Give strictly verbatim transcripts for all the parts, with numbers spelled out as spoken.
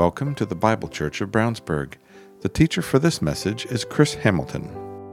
Welcome to the Bible Church of Brownsburg. The teacher for this message is Chris Hamilton.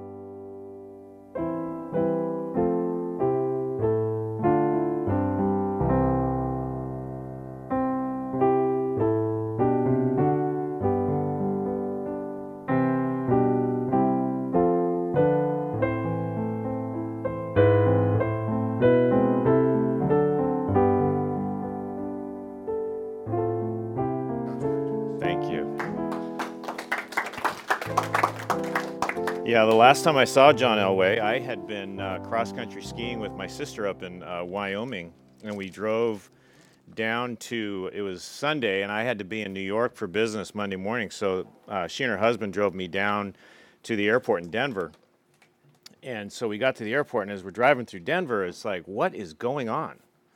Yeah, the last time I saw John Elway, I had been uh, cross-country skiing with my sister up in uh, Wyoming, and we drove down to, it was Sunday, and I had to be in New York for business Monday morning, so uh, she and her husband drove me down to the airport in Denver. And so we got to the airport, and as we're driving through Denver, it's like, what is going on?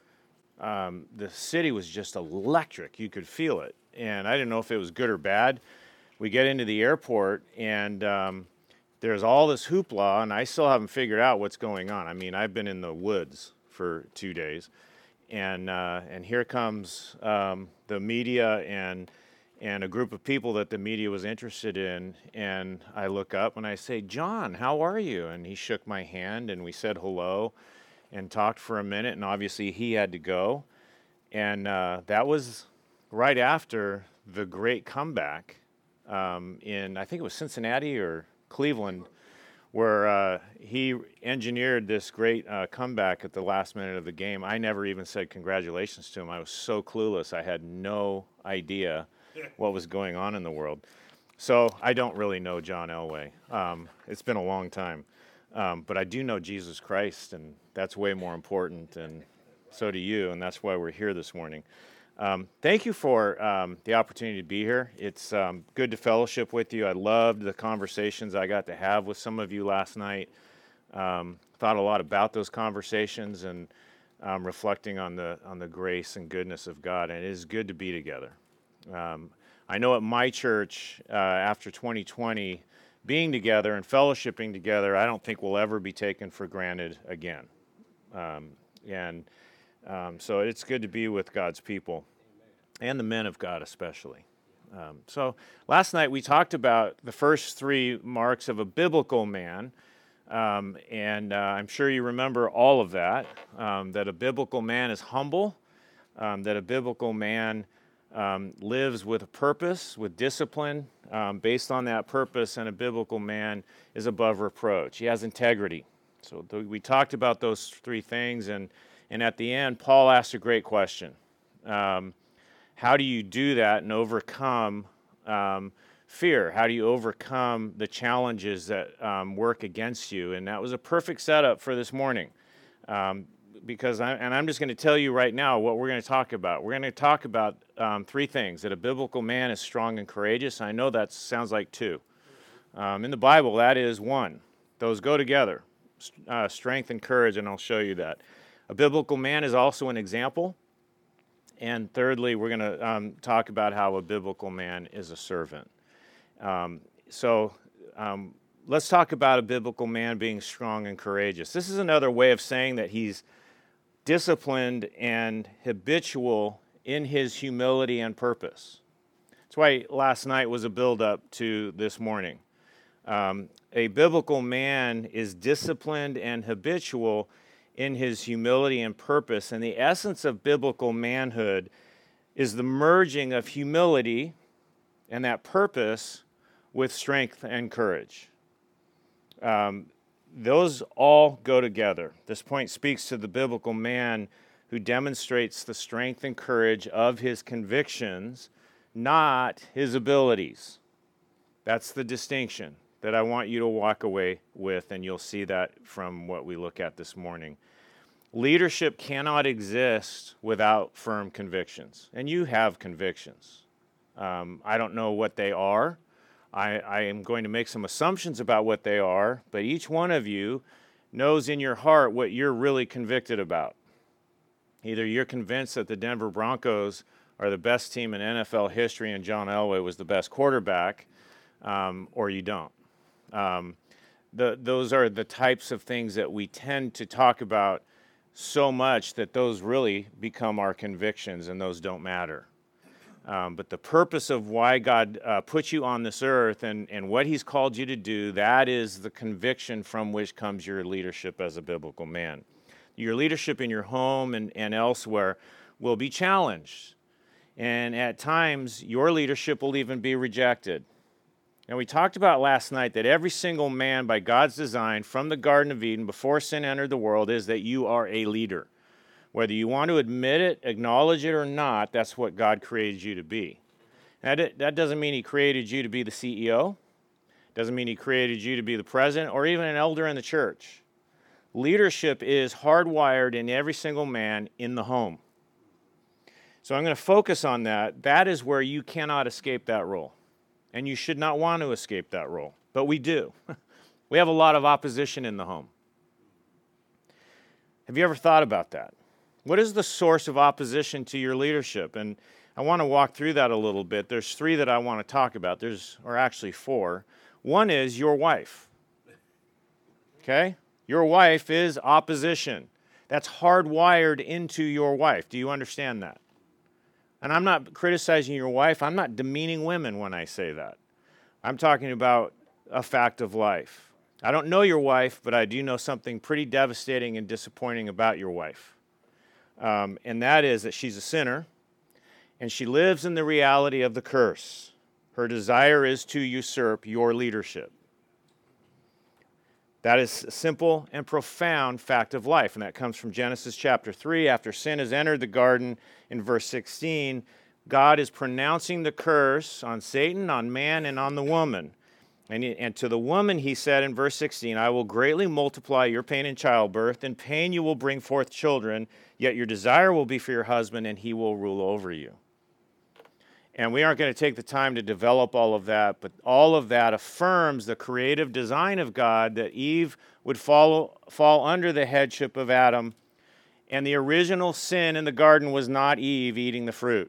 Um, the city was just electric. You could feel it, and I didn't know if it was good or bad. We get into the airport, and um, there's all this hoopla, and I still haven't figured out what's going on. I mean, I've been in the woods for two days, and uh, and here comes um, the media and and a group of people that the media was interested in, and I look up and I say, "John, how are you?" And he shook my hand, and we said hello, and talked for a minute, and obviously he had to go, and uh, that was right after the great comeback um, in, I think it was Cincinnati or Cleveland, where uh, he engineered this great uh, comeback at the last minute of the game. I never even said congratulations to him. I was so clueless. I had no idea what was going on in the world. So I don't really know John Elway. Um, it's been a long time. Um, but I do know Jesus Christ, and that's way more important, and so do you, and that's why we're here this morning. Um, thank you for um, the opportunity to be here. It's um, good to fellowship with you. I loved the conversations I got to have with some of you last night. Um, thought a lot about those conversations and um, reflecting on the on the grace and goodness of God. And it is good to be together. Um, I know at my church, uh, after twenty twenty, being together and fellowshipping together, I don't think will ever be taken for granted again. Um, and Um, so it's good to be with God's people, and the men of God especially. Um, so last night we talked about the first three marks of a biblical man, um, and uh, I'm sure you remember all of that, um, that a biblical man is humble, um, that a biblical man um, lives with a purpose, with discipline, um, based on that purpose, and a biblical man is above reproach. He has integrity. So th- we talked about those three things, and And at the end, Paul asked a great question. Um, how do you do that and overcome um, fear? How do you overcome the challenges that um, work against you? And that was a perfect setup for this morning. Um, because, I, and I'm just going to tell you right now what we're going to talk about. We're going to talk about um, three things. That a biblical man is strong and courageous. I know that sounds like two. Um, in the Bible, that is one. Those go together, uh, strength and courage, and I'll show you that. A biblical man is also an example. And thirdly, we're going to um, talk about how a biblical man is a servant. Um, so um, let's talk about a biblical man being strong and courageous. This is another way of saying that he's disciplined and habitual in his humility and purpose. That's why last night was a build-up to this morning. Um, a biblical man is disciplined and habitual in his humility and purpose. And the essence of biblical manhood is the merging of humility and that purpose with strength and courage. Um, those all go together. This point speaks to the biblical man who demonstrates the strength and courage of his convictions, not his abilities. That's the distinction that I want you to walk away with, and you'll see that from what we look at this morning. Leadership cannot exist without firm convictions, and you have convictions. Um, I don't know what they are. I, I am going to make some assumptions about what they are, but each one of you knows in your heart what you're really convicted about. Either you're convinced that the Denver Broncos are the best team in N F L history and John Elway was the best quarterback, um, or you don't. Um, the, those are the types of things that we tend to talk about so much that those really become our convictions, and those don't matter. Um, but the purpose of why God uh, put you on this earth and, and what he's called you to do, that is the conviction from which comes your leadership as a biblical man. Your leadership in your home and, and elsewhere will be challenged. And at times, your leadership will even be rejected. And we talked about last night that every single man by God's design from the Garden of Eden before sin entered the world is that you are a leader. Whether you want to admit it, acknowledge it or not, that's what God created you to be. That, that doesn't mean he created you to be the C E O. Doesn't mean he created you to be the president or even an elder in the church. Leadership is hardwired in every single man in the home. So I'm going to focus on that. That is where you cannot escape that role. And you should not want to escape that role. But we do. We have a lot of opposition in the home. Have you ever thought about that? What is the source of opposition to your leadership? And I want to walk through that a little bit. There's three that I want to talk about. There's, or actually four. One is your wife. Okay? Your wife is opposition. That's hardwired into your wife. Do you understand that? And I'm not criticizing your wife. I'm not demeaning women when I say that. I'm talking about a fact of life. I don't know your wife, but I do know something pretty devastating and disappointing about your wife. Um, and that is that she's a sinner, and she lives in the reality of the curse. Her desire is to usurp your leadership. That is a simple and profound fact of life, and that comes from Genesis chapter three. After sin has entered the garden, in verse sixteen, God is pronouncing the curse on Satan, on man, and on the woman. And, he, and to the woman he said in verse sixteen, I will greatly multiply your pain in childbirth. In pain you will bring forth children, yet your desire will be for your husband, and he will rule over you. And we aren't going to take the time to develop all of that, but all of that affirms the creative design of God that Eve would follow, fall under the headship of Adam. And the original sin in the garden was not Eve eating the fruit.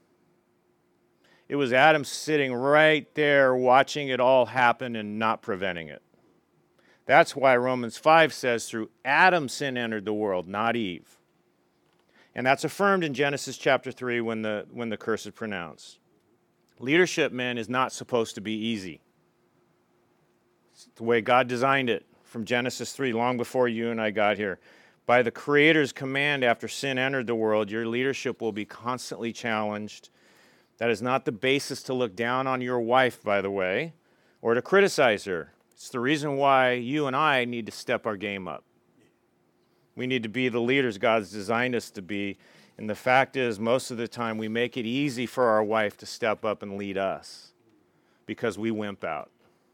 It was Adam sitting right there watching it all happen and not preventing it. That's why Romans five says, through Adam sin entered the world, not Eve. And that's affirmed in Genesis chapter three when the, when the curse is pronounced. Leadership, men, is not supposed to be easy. It's the way God designed it from Genesis three, long before you and I got here. By the Creator's command after sin entered the world, your leadership will be constantly challenged. That is not the basis to look down on your wife, by the way, or to criticize her. It's the reason why you and I need to step our game up. We need to be the leaders God's designed us to be. And the fact is, most of the time, we make it easy for our wife to step up and lead us because we wimp out.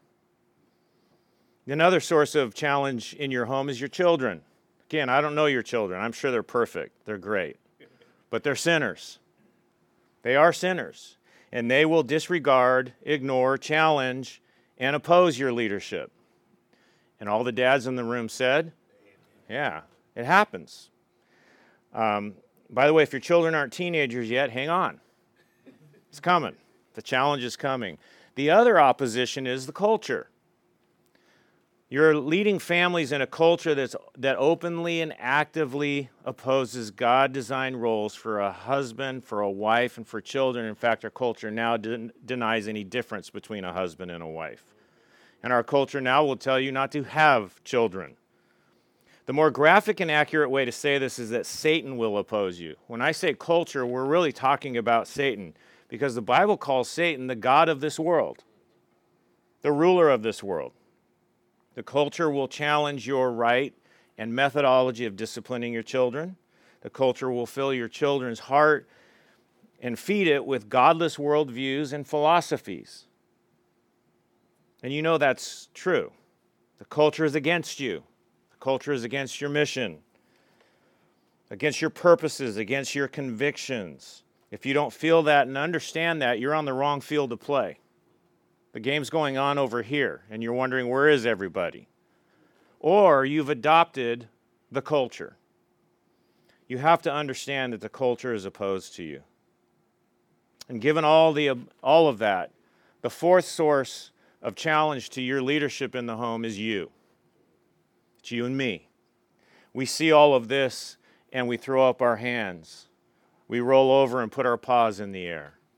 Another source of challenge in your home is your children. Again, I don't know your children. I'm sure they're perfect. They're great. But they're sinners. They are sinners. And they will disregard, ignore, challenge, and oppose your leadership. And all the dads in the room said, yeah, it happens. Um, by the way, if your children aren't teenagers yet, hang on. It's coming. The challenge is coming. The other opposition is the culture. You're leading families in a culture that's, that openly and actively opposes God-designed roles for a husband, for a wife, and for children. In fact, our culture now den- denies any difference between a husband and a wife. And our culture now will tell you not to have children. The more graphic and accurate way to say this is that Satan will oppose you. When I say culture, we're really talking about Satan, because the Bible calls Satan the god of this world, the ruler of this world. The culture will challenge your right and methodology of disciplining your children. The culture will fill your children's heart and feed it with godless worldviews and philosophies. And you know that's true. The culture is against you. The culture is against your mission, against your purposes, against your convictions. If you don't feel that and understand that, you're on the wrong field to play. The game's going on over here, and you're wondering, where is everybody? Or you've adopted the culture. You have to understand that the culture is opposed to you. And given all the all of that, the fourth source of challenge to your leadership in the home is you. It's you and me. We see all of this, and we throw up our hands. We roll over and put our paws in the air.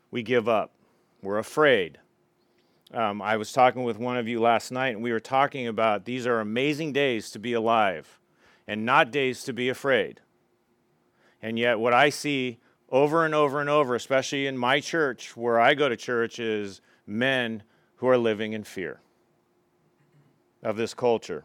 we give up. We're afraid. Um, I was talking with one of you last night, and we were talking about these are amazing days to be alive and not days to be afraid. And yet what I see over and over and over, especially in my church, where I go to church, is men who are living in fear of this culture.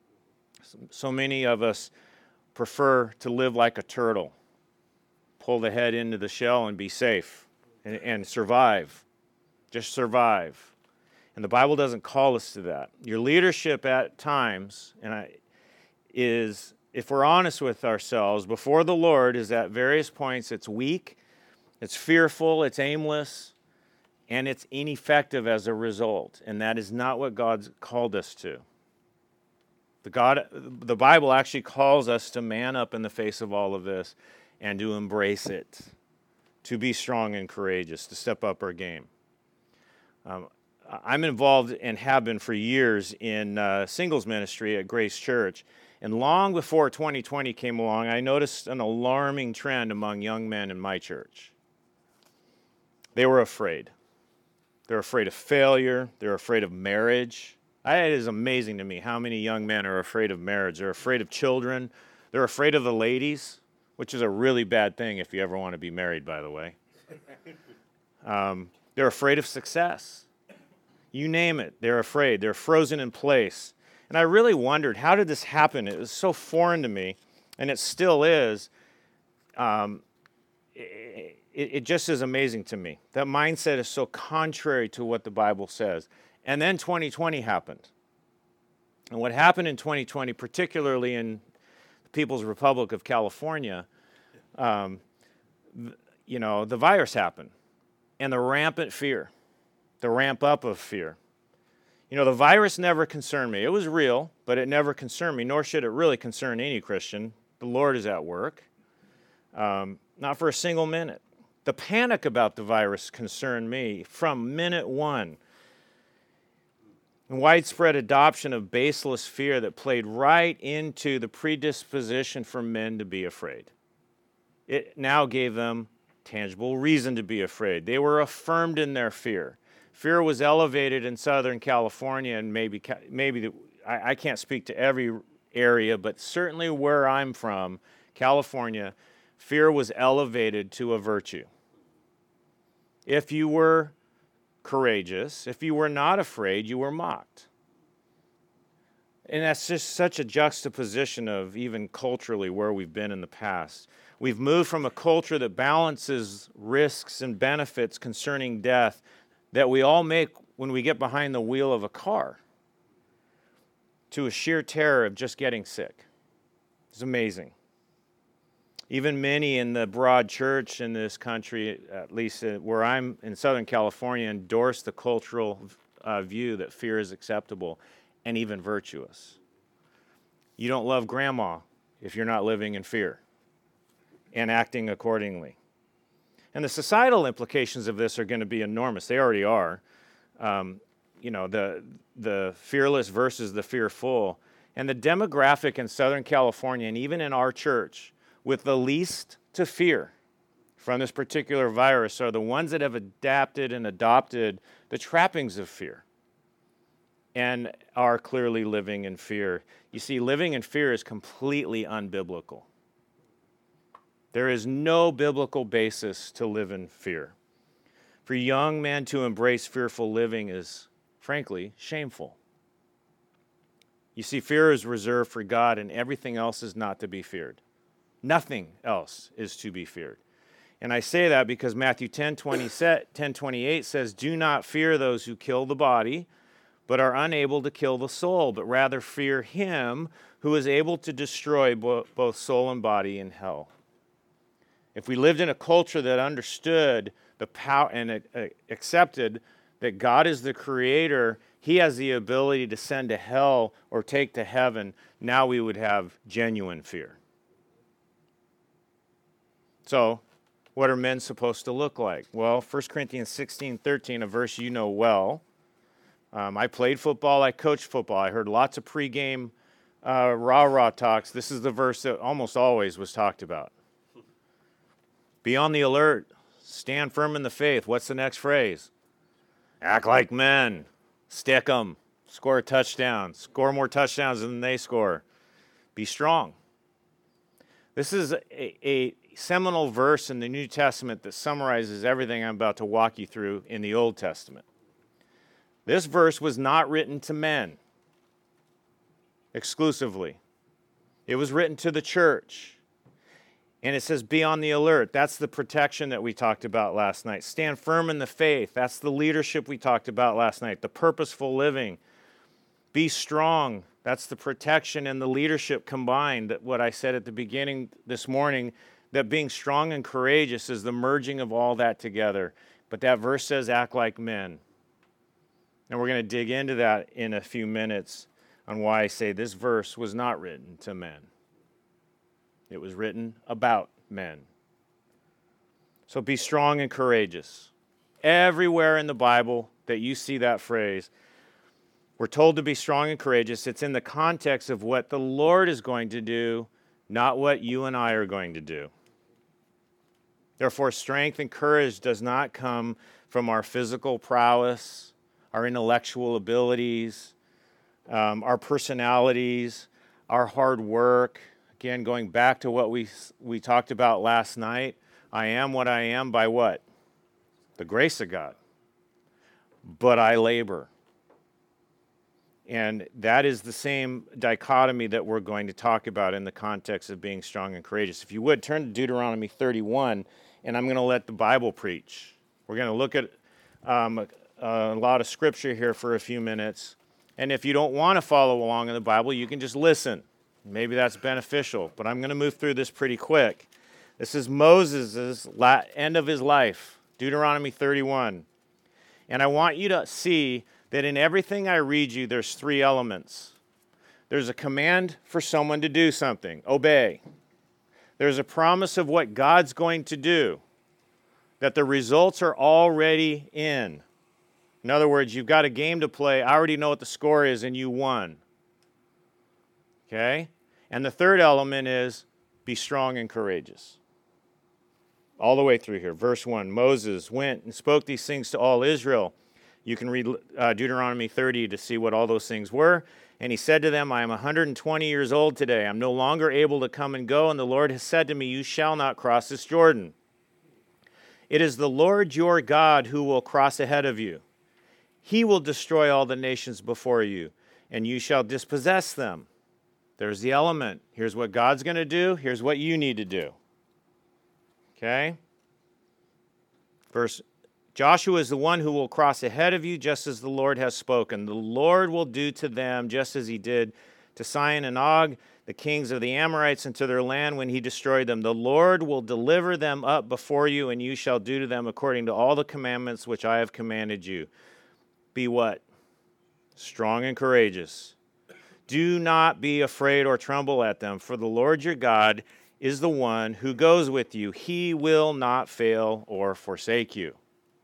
So many of us prefer to live like a turtle, pull the head into the shell and be safe and, and survive, just survive. And the Bible doesn't call us to that. Your leadership at times and I, is, if we're honest with ourselves, before the Lord is at various points it's weak, it's fearful, it's aimless, and it's ineffective as a result. And that is not what God's called us to. The, God, the Bible actually calls us to man up in the face of all of this and to embrace it, to be strong and courageous, to step up our game. Um, I'm involved and have been for years in uh, singles ministry at Grace Church. And long before twenty twenty came along, I noticed an alarming trend among young men in my church. They were afraid. They're afraid of failure. They're afraid of marriage. I, it is amazing to me how many young men are afraid of marriage. They're afraid of children. They're afraid of the ladies, which is a really bad thing if you ever want to be married, by the way. Um, they're afraid of success. You name it, they're afraid. They're frozen in place. And I really wondered, how did this happen? It was so foreign to me, and it still is. Um, it, it just is amazing to me. That mindset is so contrary to what the Bible says. And then twenty twenty happened. And what happened in twenty twenty, particularly in the People's Republic of California, um, you know, the virus happened. And the rampant fear. The ramp up of fear. You know, the virus never concerned me. It was real, but it never concerned me, nor should it really concern any Christian. The Lord is at work. Um, not for a single minute. The panic about the virus concerned me from minute one. And widespread adoption of baseless fear that played right into the predisposition for men to be afraid. It now gave them tangible reason to be afraid. They were affirmed in their fear. Fear was elevated in Southern California, and maybe maybe the, I, I can't speak to every area, but certainly where I'm from, California, fear was elevated to a virtue. If you were courageous, if you were not afraid, you were mocked. And that's just such a juxtaposition of even culturally where we've been in the past. We've moved from a culture that balances risks and benefits concerning death that we all make when we get behind the wheel of a car to a sheer terror of just getting sick. It's amazing. Even many in the broad church in this country, at least where I'm in Southern California, endorse the cultural uh, view that fear is acceptable and even virtuous. You don't love grandma if you're not living in fear and acting accordingly. And the societal implications of this are going to be enormous. They already are. Um, you know, the the fearless versus the fearful. And the demographic in Southern California, and even in our church, with the least to fear from this particular virus are the ones that have adapted and adopted the trappings of fear and are clearly living in fear. You see, living in fear is completely unbiblical. There is no biblical basis to live in fear. For young men to embrace fearful living is, frankly, shameful. You see, fear is reserved for God, and everything else is not to be feared. Nothing else is to be feared. And I say that because Matthew ten twenty-eight says, "Do not fear those who kill the body, but are unable to kill the soul, but rather fear him who is able to destroy bo- both soul and body in hell." If we lived in a culture that understood the power and uh, accepted that God is the creator, he has the ability to send to hell or take to heaven, now we would have genuine fear. So, what are men supposed to look like? Well, First Corinthians sixteen thirteen, a verse you know well. Um, I played football, I coached football. I heard lots of pregame uh, rah-rah talks. This is the verse that almost always was talked about. Be on the alert, Stand firm in the faith. What's the next phrase? Act like men. Stick 'em. Score a touchdown. Score more touchdowns than they score. Be strong. This is a, a seminal verse in the New Testament that summarizes everything I'm about to walk you through in the Old Testament. This verse was not written to men exclusively. It was written to the church. And it says, be on the alert. That's the protection that we talked about last night. Stand firm in the faith. That's the leadership we talked about last night. The purposeful living. Be strong. That's the protection and the leadership combined. That what I said at the beginning this morning, that being strong and courageous is the merging of all that together. But that verse says, act like men. And we're going to dig into that in a few minutes on why I say this verse was not written to men. It was written about men. So be strong and courageous. Everywhere in the Bible that you see that phrase, we're told to be strong and courageous. It's in the context of what the Lord is going to do, not what you and I are going to do. Therefore, strength and courage does not come from our physical prowess, our intellectual abilities, um, our personalities, our hard work. Again, going back to what we we talked about last night, I am what I am by what? The grace of God. But I labor. And that is the same dichotomy that we're going to talk about in the context of being strong and courageous. If you would, turn to Deuteronomy thirty-one, and I'm going to let the Bible preach. We're going to look at um, a, a lot of scripture here for a few minutes. And if you don't want to follow along in the Bible, you can just listen. Maybe that's beneficial, but I'm going to move through this pretty quick. This is Moses' la- end of his life, Deuteronomy thirty-one. And I want you to see that in everything I read you, there's three elements. There's a command for someone to do something, obey. There's a promise of what God's going to do, that the results are already in. In other words, you've got a game to play. I already know what the score is, and you won. Okay? And the third element is be strong and courageous. All the way through here. Verse one, Moses went and spoke these things to all Israel. You can read uh, Deuteronomy thirty to see what all those things were. And he said to them, I am one hundred twenty years old today. I'm no longer able to come and go, and the Lord has said to me, you shall not cross this Jordan. It is the Lord your God who will cross ahead of you. He will destroy all the nations before you, and you shall dispossess them. There's the element. Here's what God's going to do. Here's what you need to do. Okay? Verse, Joshua is the one who will cross ahead of you, just as the Lord has spoken. The Lord will do to them just as he did to Sihon and Og, the kings of the Amorites, and to their land when he destroyed them. The Lord will deliver them up before you, and you shall do to them according to all the commandments which I have commanded you. Be what? Strong and courageous. Do not be afraid or tremble at them, for the Lord your God is the one who goes with you. He will not fail or forsake you.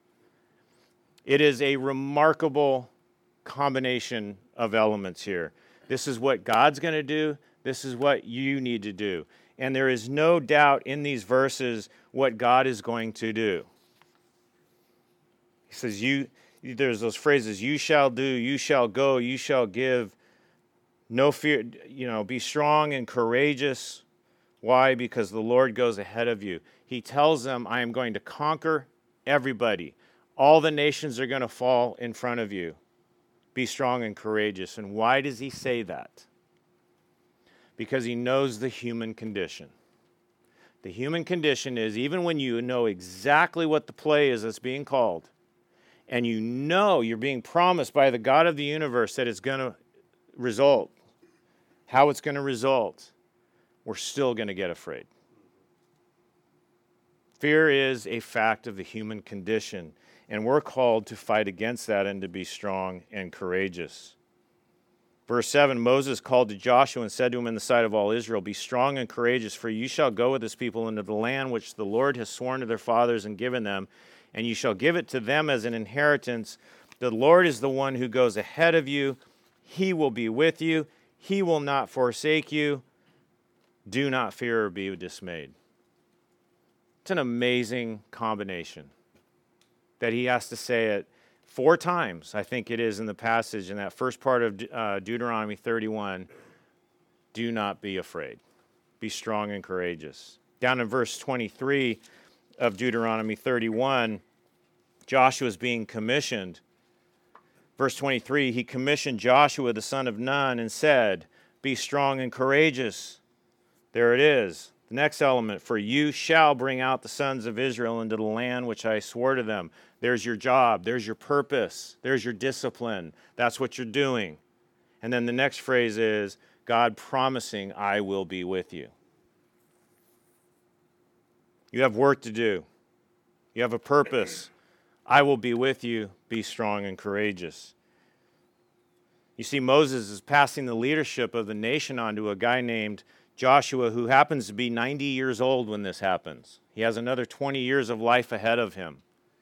It is a remarkable combination of elements here. This is what God's going to do. This is what you need to do. And there is no doubt in these verses what God is going to do. He says, "You." There's those phrases, you shall do, you shall go, you shall give. No fear, you know, be strong and courageous. Why? Because the Lord goes ahead of you. He tells them, I am going to conquer everybody. All the nations are going to fall in front of you. Be strong and courageous. And why does he say that? Because he knows the human condition. The human condition is, even when you know exactly what the play is that's being called, and you know you're being promised by the God of the universe that it's going to result, how it's going to result, we're still going to get afraid. Fear is a fact of the human condition, and we're called to fight against that and to be strong and courageous. Verse seven, Moses called to Joshua and said to him in the sight of all Israel, be strong and courageous, for you shall go with this people into the land which the Lord has sworn to their fathers and given them, and you shall give it to them as an inheritance. The Lord is the one who goes ahead of you. He will be with you. He will not forsake you. Do not fear or be dismayed. It's an amazing combination that he has to say it four times, I think it is in the passage in that first part of uh, Deuteronomy thirty-one. Do not be afraid. Be strong and courageous. Down in verse twenty-three of Deuteronomy thirty-one, Joshua is being commissioned. Verse twenty-three, he commissioned Joshua the son of Nun and said, be strong and courageous. There it is. The next element, for you shall bring out the sons of Israel into the land which I swore to them. There's your job. There's your purpose. There's your discipline. That's what you're doing. And then the next phrase is, God promising, I will be with you. You have work to do. You have a purpose. I will be with you. Be strong and courageous. You see, Moses is passing the leadership of the nation on to a guy named Joshua, who happens to be ninety years old when this happens. He has another twenty years of life ahead of him.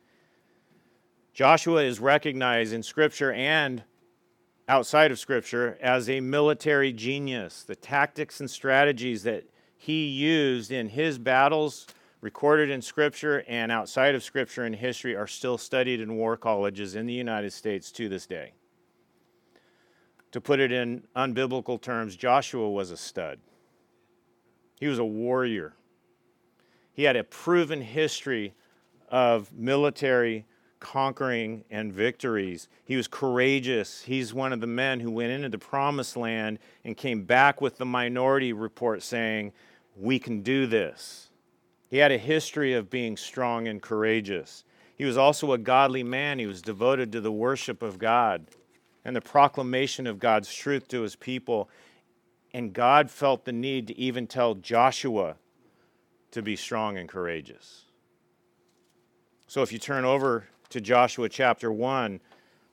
Joshua is recognized in Scripture and outside of Scripture as a military genius. The tactics and strategies that he used in his battles, recorded in Scripture and outside of Scripture in history, are still studied in war colleges in the United States to this day. To put it in unbiblical terms, Joshua was a stud. He was a warrior. He had a proven history of military conquering and victories. He was courageous. He's one of the men who went into the promised land and came back with the minority report saying, we can do this. He had a history of being strong and courageous. He was also a godly man. He was devoted to the worship of God and the proclamation of God's truth to his people. And God felt the need to even tell Joshua to be strong and courageous. So if you turn over to Joshua chapter one,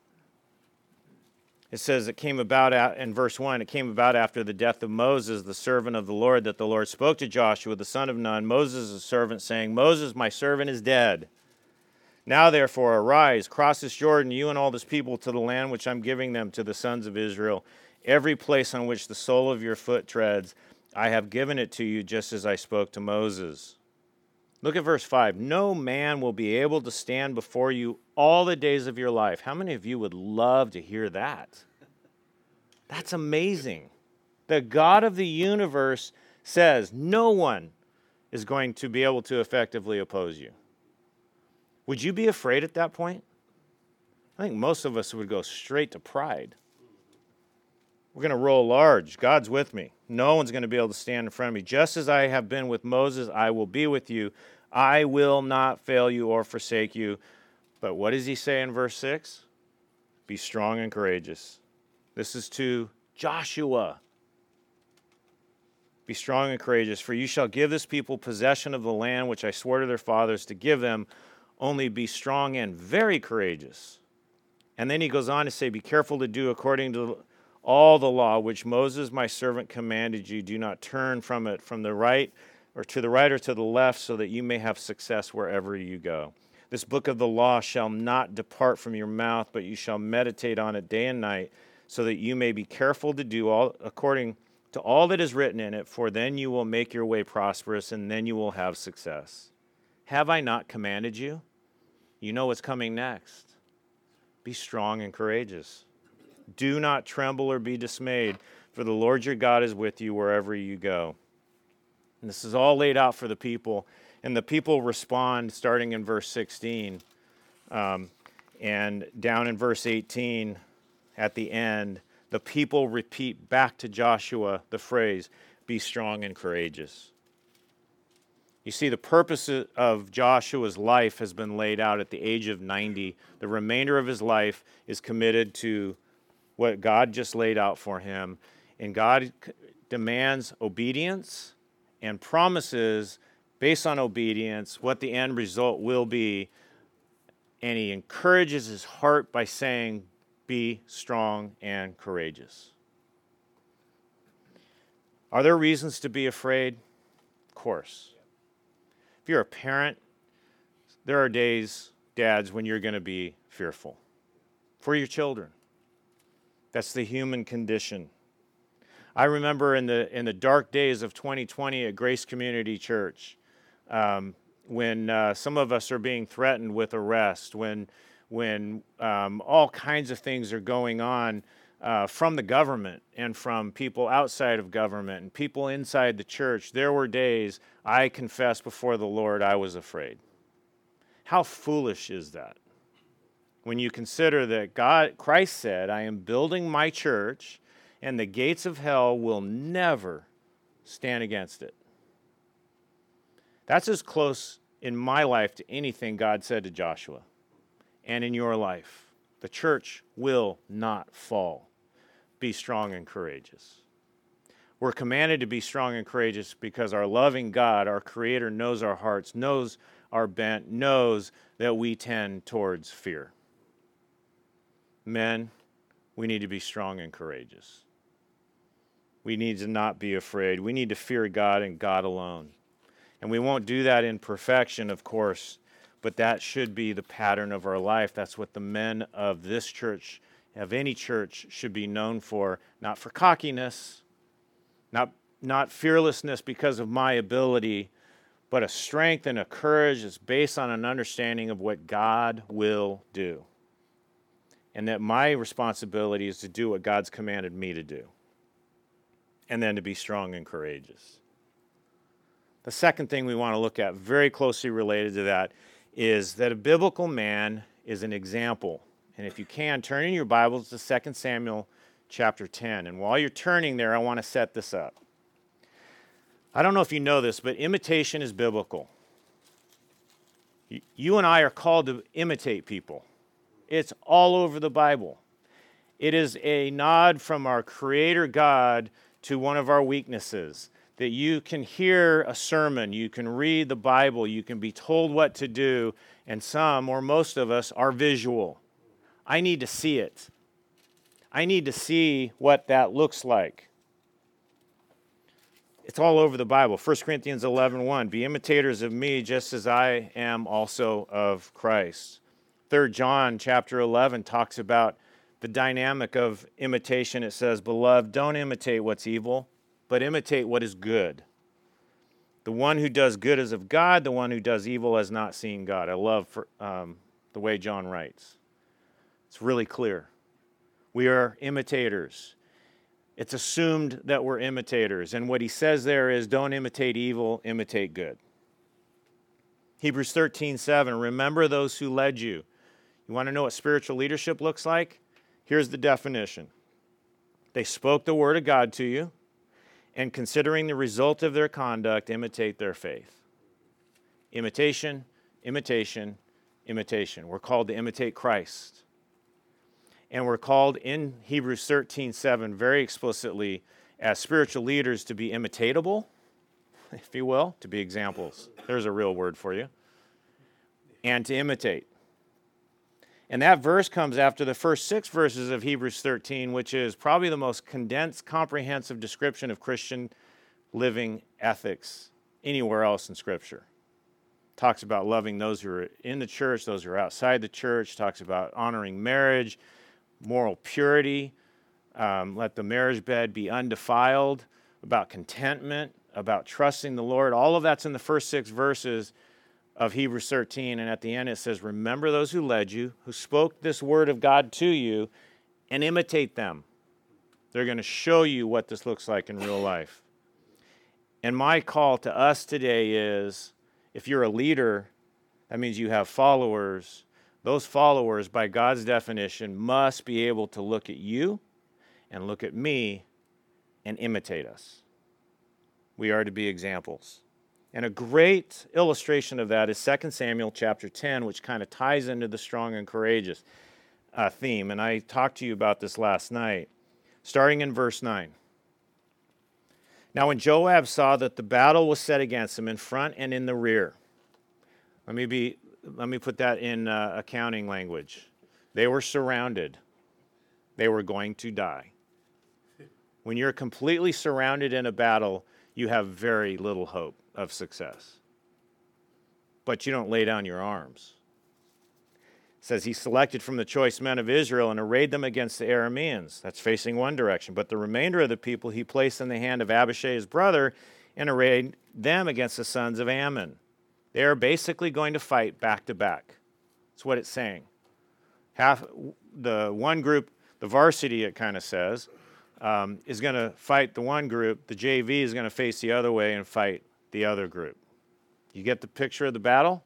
it says it came about, in verse one, it came about after the death of Moses, the servant of the Lord, that the Lord spoke to Joshua, the son of Nun, Moses' servant, saying, Moses, my servant, is dead. Now therefore arise, cross this Jordan, you and all this people, to the land which I'm giving them to the sons of Israel. Every place on which the sole of your foot treads, I have given it to you, just as I spoke to Moses. Look at verse five. No man will be able to stand before you all the days of your life. How many of you would love to hear that? That's amazing. The God of the universe says no one is going to be able to effectively oppose you. Would you be afraid at that point? I think most of us would go straight to pride. We're going to roll large. God's with me. No one's going to be able to stand in front of me. Just as I have been with Moses, I will be with you. I will not fail you or forsake you. But what does he say in verse six? Be strong and courageous. This is to Joshua. Be strong and courageous, for you shall give this people possession of the land which I swore to their fathers to give them. Only be strong and very courageous. And then he goes on to say, be careful to do according to all the law which Moses my servant commanded you. Do not turn from it from the right or to the right or to the left, so that you may have success wherever you go. This book of the law shall not depart from your mouth, but you shall meditate on it day and night, so that you may be careful to do all according to all that is written in it, for then you will make your way prosperous, and then you will have success. Have I not commanded you? You know what's coming next. Be strong and courageous. Do not tremble or be dismayed, for the Lord your God is with you wherever you go. And this is all laid out for the people. And the people respond starting in verse sixteen. Um, and down in verse eighteen, at the end, the people repeat back to Joshua the phrase, be strong and courageous. You see, the purpose of Joshua's life has been laid out at the age of ninety. The remainder of his life is committed to what God just laid out for him. And God demands obedience and promises based on obedience what the end result will be. And he encourages his heart by saying, be strong and courageous. Are there reasons to be afraid? Of course. If you're a parent, there are days, dads, when you're going to be fearful for your children. That's the human condition. I remember in the in the dark days of twenty twenty at Grace Community Church, um, when uh, some of us are being threatened with arrest, when when um, all kinds of things are going on uh, from the government and from people outside of government and people inside the church, there were days I confessed before the Lord I was afraid. How foolish is that? When you consider that God, Christ said, I am building my church, and the gates of hell will never stand against it. That's as close in my life to anything God said to Joshua. And in your life, the church will not fall. Be strong and courageous. We're commanded to be strong and courageous because our loving God, our Creator, knows our hearts, knows our bent, knows that we tend towards fear. Men, we need to be strong and courageous. We need to not be afraid. We need to fear God and God alone. And we won't do that in perfection, of course, but that should be the pattern of our life. That's what the men of this church, of any church, should be known for. Not for cockiness, not, not fearlessness because of my ability, but a strength and a courage that's based on an understanding of what God will do. And that my responsibility is to do what God's commanded me to do. And then to be strong and courageous. The second thing we want to look at, very closely related to that, is that a biblical man is an example. And if you can, turn in your Bibles to Second Samuel chapter ten. And while you're turning there, I want to set this up. I don't know if you know this, but imitation is biblical. You and I are called to imitate people. It's all over the Bible. It is a nod from our Creator God to one of our weaknesses. That you can hear a sermon, you can read the Bible, you can be told what to do, and some, or most of us, are visual. I need to see it. I need to see what that looks like. It's all over the Bible. First Corinthians eleven one, be imitators of me just as I am also of Christ. Third John chapter eleven talks about the dynamic of imitation. It says, beloved, don't imitate what's evil, but imitate what is good. The one who does good is of God. The one who does evil has not seen God. I love for, um, the way John writes. It's really clear. We are imitators. It's assumed that we're imitators. And what he says there is, don't imitate evil, imitate good. Hebrews thirteen seven, remember those who led you. You want to know what spiritual leadership looks like? Here's the definition. They spoke the word of God to you, and considering the result of their conduct, imitate their faith. Imitation, imitation, imitation. We're called to imitate Christ. And we're called in Hebrews thirteen seven very explicitly as spiritual leaders to be imitatable, if you will, to be examples. There's a real word for you. And to imitate. And that verse comes after the first six verses of Hebrews thirteen, which is probably the most condensed, comprehensive description of Christian living ethics anywhere else in Scripture. Talks about loving those who are in the church, those who are outside the church. Talks about honoring marriage, moral purity, um, let the marriage bed be undefiled, about contentment, about trusting the Lord. All of that's in the first six verses of Hebrews thirteen, and at the end it says, remember those who led you, who spoke this word of God to you, and imitate them. They're going to show you what this looks like in real life. And my call to us today is, if you're a leader, that means you have followers. Those followers, by God's definition, must be able to look at you and look at me and imitate us. We are to be examples. And a great illustration of that is Second Samuel chapter ten, which kind of ties into the strong and courageous uh, theme. And I talked to you about this last night, starting in verse nine. Now when Joab saw that the battle was set against him in front and in the rear, let me be, let me put that in uh, accounting language. They were surrounded. They were going to die. When you're completely surrounded in a battle, you have very little hope of success. But you don't lay down your arms. It says he selected from the choice men of Israel and arrayed them against the Arameans. That's facing one direction. But the remainder of the people he placed in the hand of Abishai his brother and arrayed them against the sons of Ammon. They are basically going to fight back to back. That's what it's saying. Half the one group, the varsity, it kind of says, um, is going to fight the one group. The J V is going to face the other way and fight the other group. You get the picture of the battle?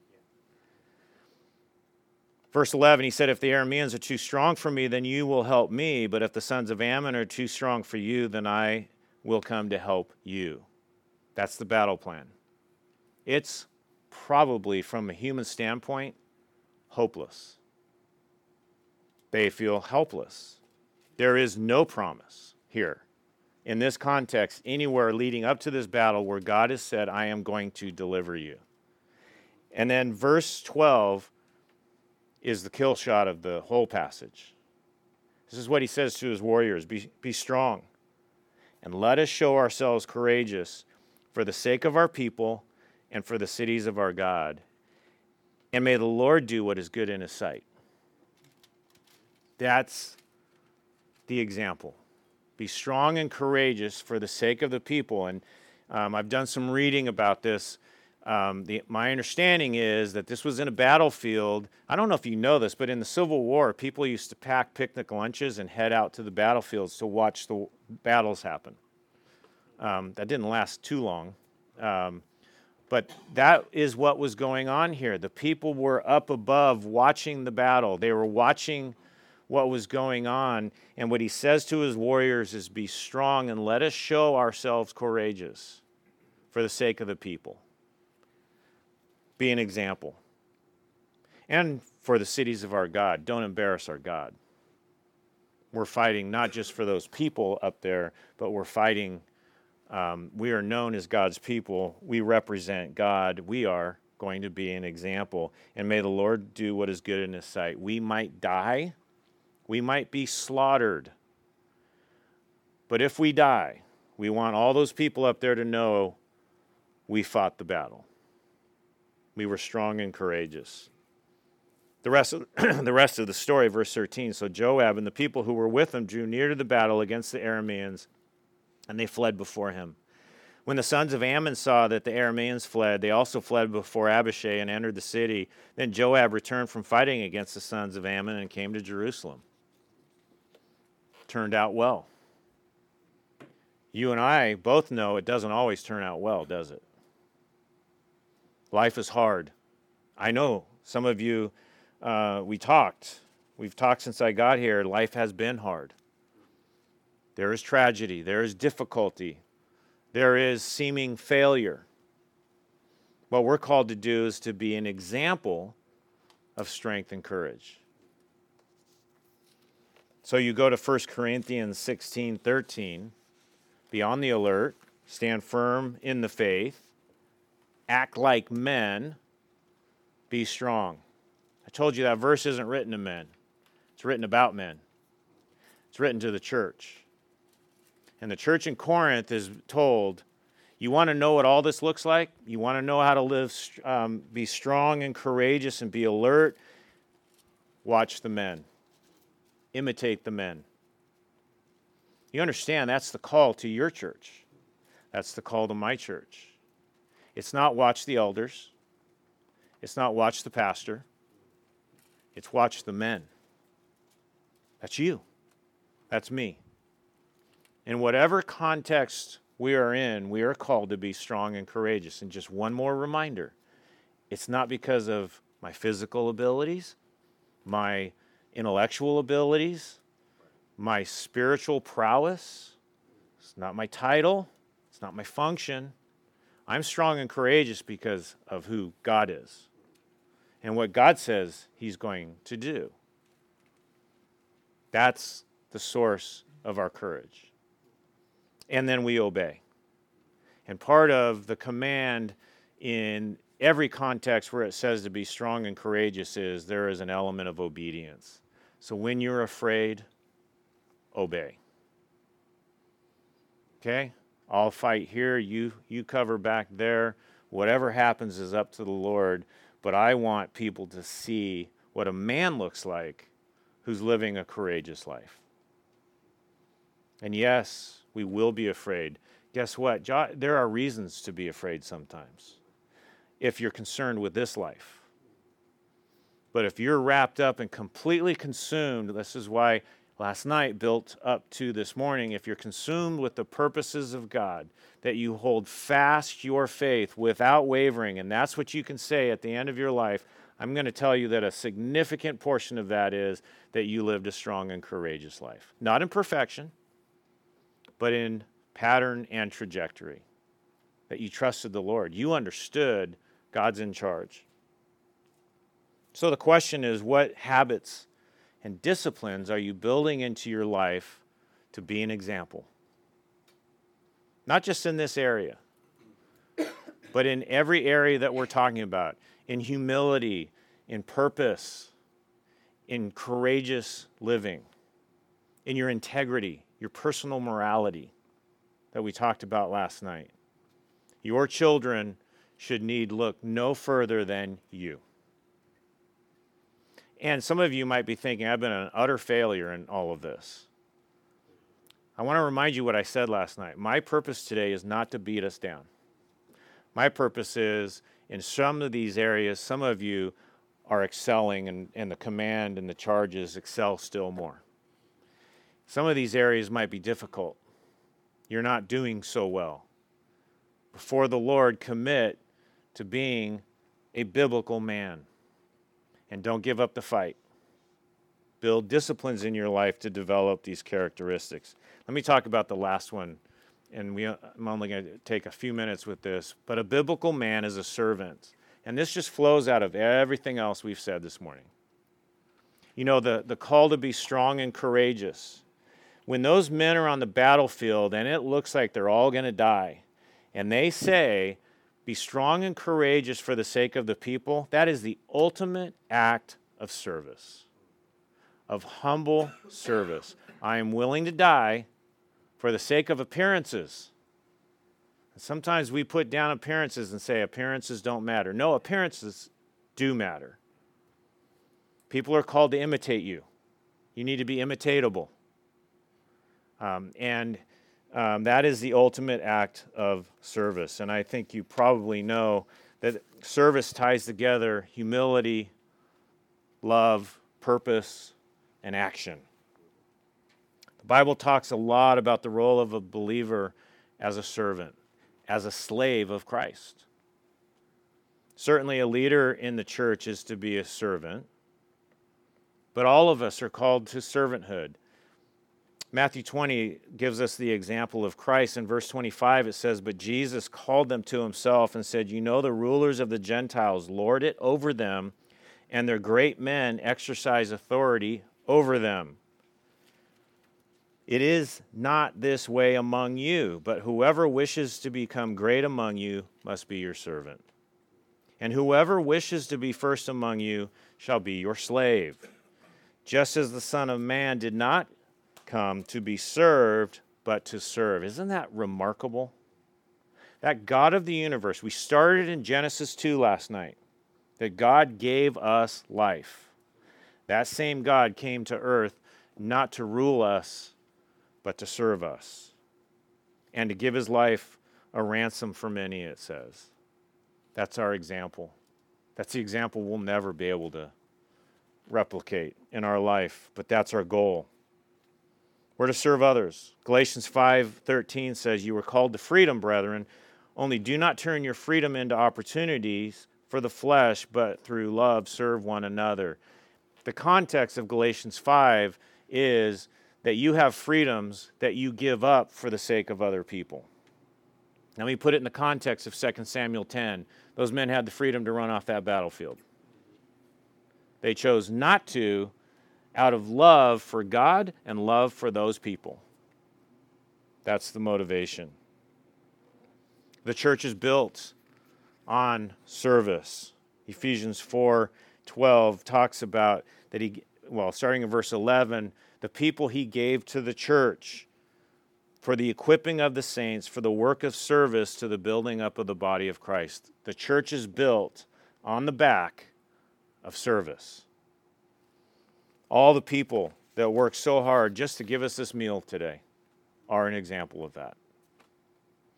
Verse eleven, he said, if the Arameans are too strong for me, then you will help me. But if the sons of Ammon are too strong for you, then I will come to help you. That's the battle plan. It's probably, from a human standpoint, hopeless. They feel helpless. There is no promise here, in this context, anywhere leading up to this battle where God has said, I am going to deliver you. And then verse twelve is the kill shot of the whole passage. This is what he says to his warriors, be, be strong, and let us show ourselves courageous for the sake of our people and for the cities of our God. And may the Lord do what is good in his sight. That's the example. Be strong and courageous for the sake of the people. And um, I've done some reading about this. Um, the, my understanding is that this was in a battlefield. I don't know if you know this, but in the Civil War, people used to pack picnic lunches and head out to the battlefields to watch the battles happen. Um, that didn't last too long. Um, but that is what was going on here. The people were up above watching the battle. They were watching what was going on. And what he says to his warriors is, be strong and let us show ourselves courageous for the sake of the people. Be an example. And for the cities of our God, don't embarrass our God. We're fighting not just for those people up there, but we're fighting, um, we are known as God's people. We represent God. We are going to be an example. And may the Lord do what is good in his sight. We might die. We might be slaughtered. But if we die, we want all those people up there to know we fought the battle. We were strong and courageous. The rest of the rest of the story, verse thirteen. So Joab and the people who were with him drew near to the battle against the Arameans, and they fled before him. When the sons of Ammon saw that the Arameans fled, they also fled before Abishai and entered the city. Then Joab returned from fighting against the sons of Ammon and came to Jerusalem. Turned out well. You and I both know it doesn't always turn out well, does it? Life is hard. I know some of you, uh, we talked. We've talked since I got here. Life has been hard. There is tragedy. There is difficulty. There is seeming failure. What we're called to do is to be an example of strength and courage. So you go to First Corinthians sixteen thirteen. Be on the alert. Stand firm in the faith. Act like men, be strong. I told you that verse isn't written to men. It's written about men. It's written to the church. And the church in Corinth is told, you want to know what all this looks like? You want to know how to live, um, be strong and courageous and be alert? Watch the men. Imitate the men. You understand that's the call to your church. That's the call to my church. It's not watch the elders. It's not watch the pastor. It's watch the men. That's you. That's me. In whatever context we are in, we are called to be strong and courageous. And just one more reminder, it's not because of my physical abilities, my intellectual abilities, my spiritual prowess. It's not my title. It's not my function. I'm strong and courageous because of who God is and what God says he's going to do. That's the source of our courage. And then we obey. And part of the command in every context where it says to be strong and courageous is there is an element of obedience. So when you're afraid, obey. Okay? I'll fight here, you you cover back there. Whatever happens is up to the Lord, but I want people to see what a man looks like who's living a courageous life. And yes, we will be afraid. Guess what? There are reasons to be afraid sometimes. if you're concerned with this life. But if you're wrapped up and completely consumed, this is why last night built up to this morning, if you're consumed with the purposes of God, that you hold fast your faith without wavering, and that's what you can say at the end of your life, I'm going to tell you that a significant portion of that is that you lived a strong and courageous life. Not in perfection, but in pattern and trajectory. That you trusted the Lord. You understood God's in charge. So the question is, what habits and disciplines are you building into your life to be an example? Not just in this area, but in every area that we're talking about. In humility, in purpose, in courageous living, in your integrity, your personal morality that we talked about last night. Your children should need look no further than you. And some of you might be thinking, I've been an utter failure in all of this. I want to remind you what I said last night. My purpose today is not to beat us down. My purpose is, in some of these areas, some of you are excelling, and, and the command and the charges excel still more. Some of these areas might be difficult. You're not doing so well. Before the Lord, commit to being a biblical man. And don't give up the fight. Build disciplines in your life to develop these characteristics. Let me talk about the last one, and we, I'm only going to take a few minutes with this. But a biblical man is a servant. And this just flows out of everything else we've said this morning. You know, the, the call to be strong and courageous. When those men are on the battlefield and it looks like they're all going to die, and they say, be strong and courageous for the sake of the people, that is the ultimate act of service, of humble service. I am willing to die for the sake of appearances. Sometimes we put down appearances and say appearances don't matter. No, appearances do matter. People are called to imitate you. You need to be imitatable. Um, and um, that is the ultimate act of service. And I think you probably know that service ties together humility, love, purpose, and action. The Bible talks a lot about the role of a believer as a servant, as a slave of Christ. Certainly a leader in the church is to be a servant, but all of us are called to servanthood. Matthew twenty gives us the example of Christ. In verse twenty-five it says, but Jesus called them to himself and said, you know the rulers of the Gentiles lord it over them, and their great men exercise authority over them. It is not this way among you, but whoever wishes to become great among you must be your servant. And whoever wishes to be first among you shall be your slave. Just as the Son of Man did not come to be served, but to serve. Isn't that remarkable? That God of the universe, we started in Genesis two last night, that God gave us life. That same God came to earth not to rule us, but to serve us, and to give his life a ransom for many, it says. That's our example. That's the example we'll never be able to replicate in our life, but that's our goal. We're to serve others. Galatians five thirteen says, you were called to freedom, brethren, only do not turn your freedom into opportunities for the flesh, but through love serve one another. The context of Galatians five is that you have freedoms that you give up for the sake of other people. Let me put it in the context of Second Samuel ten. Those men had the freedom to run off that battlefield. They chose not to out of love for God and love for those people. That's the motivation. The church is built on service. Ephesians four twelve talks about that he, well, starting in verse eleven, the people he gave to the church for the equipping of the saints, for the work of service to the building up of the body of Christ. The church is built on the back of service. All the people that work so hard just to give us this meal today are an example of that.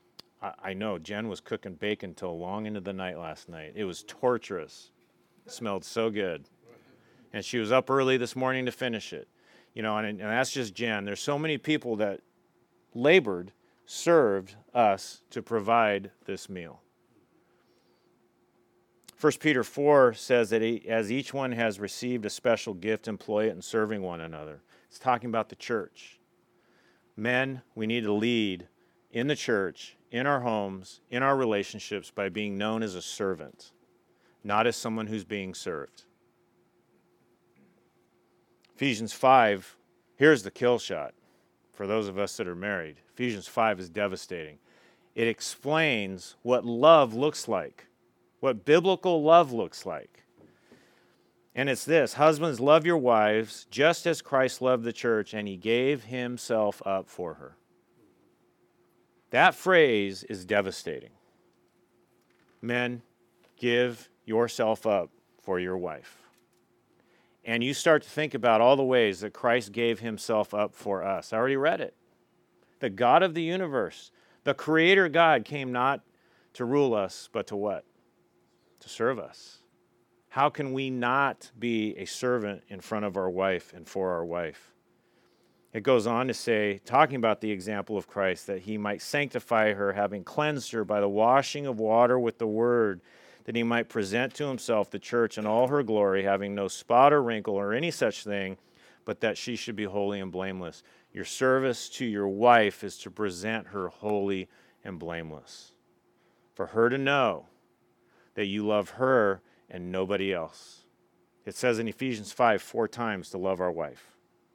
I, I know Jen was cooking bacon till long into the night last night. It was torturous. It smelled so good. And she was up early this morning to finish it. You know, and, and that's just Jen. There's so many people that labored, served us to provide this meal. First Peter four says that as each one has received a special gift, employ it in serving one another. It's talking about the church. Men, we need to lead in the church, in our homes, in our relationships by being known as a servant, not as someone who's being served. Ephesians five, here's the kill shot for those of us that are married. Ephesians five is devastating. It explains what love looks like, what biblical love looks like. And it's this: husbands, love your wives just as Christ loved the church and he gave himself up for her. That phrase is devastating. Men, give yourself up for your wife. And you start to think about all the ways that Christ gave himself up for us. I already read it. The God of the universe, the Creator God, came not to rule us, but to what? To serve us. How can we not be a servant in front of our wife and for our wife? It goes on to say, talking about the example of Christ, that he might sanctify her, having cleansed her by the washing of water with the word, that he might present to himself the church in all her glory, having no spot or wrinkle or any such thing, but that she should be holy and blameless. Your service to your wife is to present her holy and blameless. For her to know that you love her and nobody else. It says in Ephesians five four times to love our wife.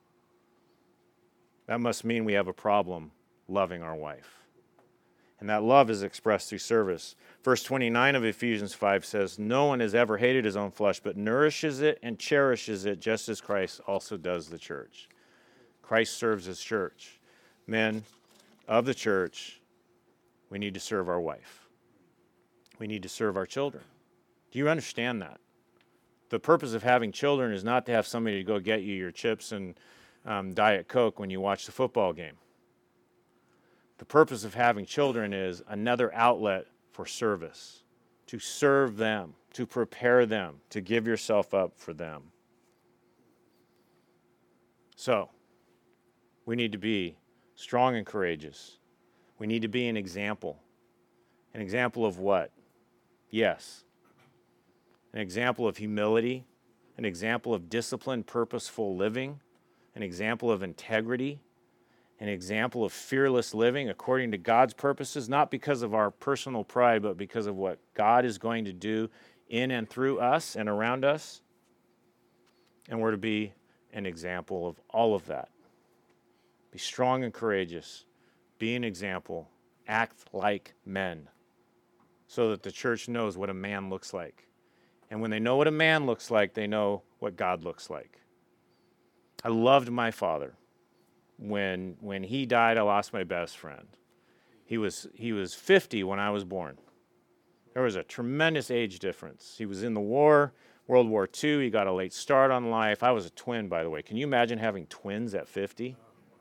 That must mean we have a problem loving our wife. And that love is expressed through service. Verse twenty-nine of Ephesians five says, no one has ever hated his own flesh, but nourishes it and cherishes it just as Christ also does the church. Christ serves his church. Men of the church, we need to serve our wife. We need to serve our children. Do you understand that? The purpose of having children is not to have somebody to go get you your chips and um, Diet Coke when you watch the football game. The purpose of having children is another outlet for service, to serve them, to prepare them, to give yourself up for them. So, we need to be strong and courageous. We need to be an example. An example of what? Yes. An example of humility, an example of disciplined, purposeful living, an example of integrity, an example of fearless living according to God's purposes, not because of our personal pride, but because of what God is going to do in and through us and around us. And we're to be an example of all of that. Be strong and courageous. Be an example. Act like men so that the church knows what a man looks like. And when they know what a man looks like, they know what God looks like. I loved my father. When when he died, I lost my best friend. He was he was fifty when I was born. There was a tremendous age difference. He was in the war, World War Two. He got a late start on life. I was a twin, by the way. Can you imagine having twins at fifty?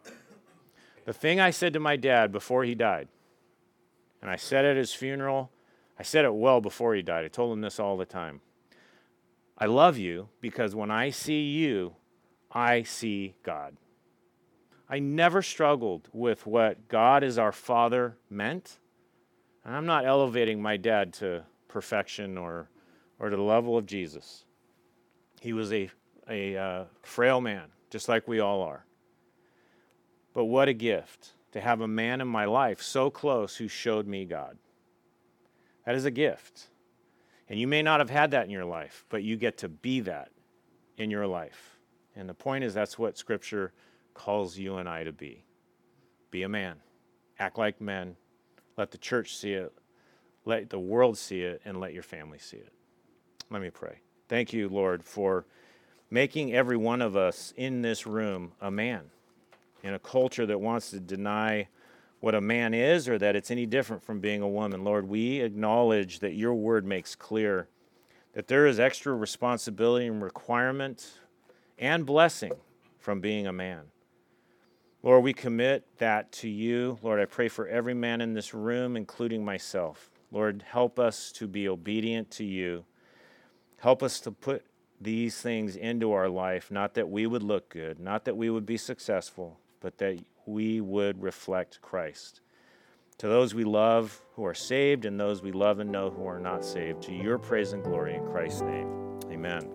The thing I said to my dad before he died, and I said at his funeral, I said it well before he died. I told him this all the time. I love you because when I see you, I see God. I never struggled with what God as our Father meant. And I'm not elevating my dad to perfection or, or to the level of Jesus. He was a, a uh, frail man, just like we all are. But what a gift to have a man in my life so close who showed me God. That is a gift. And you may not have had that in your life, but you get to be that in your life. And the point is, that's what Scripture calls you and I to be. Be a man. Act like men. Let the church see it. Let the world see it, and let your family see it. Let me pray. Thank you, Lord, for making every one of us in this room a man in a culture that wants to deny what a man is or that it's any different from being a woman. Lord, we acknowledge that your word makes clear that there is extra responsibility and requirement and blessing from being a man. Lord, we commit that to you. Lord, I pray for every man in this room, including myself. Lord, help us to be obedient to you. Help us to put these things into our life, not that we would look good, not that we would be successful, but that we would reflect Christ. To those we love who are saved and those we love and know who are not saved, to your praise and glory in Christ's name. Amen.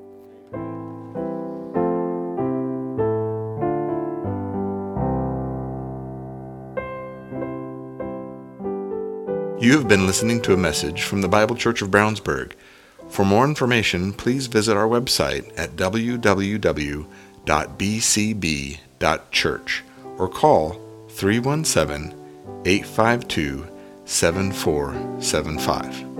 You have been listening to a message from the Bible Church of Brownsburg. For more information, please visit our website at w w w dot b c b dot church or call three one seven, eight five two, seven four seven five.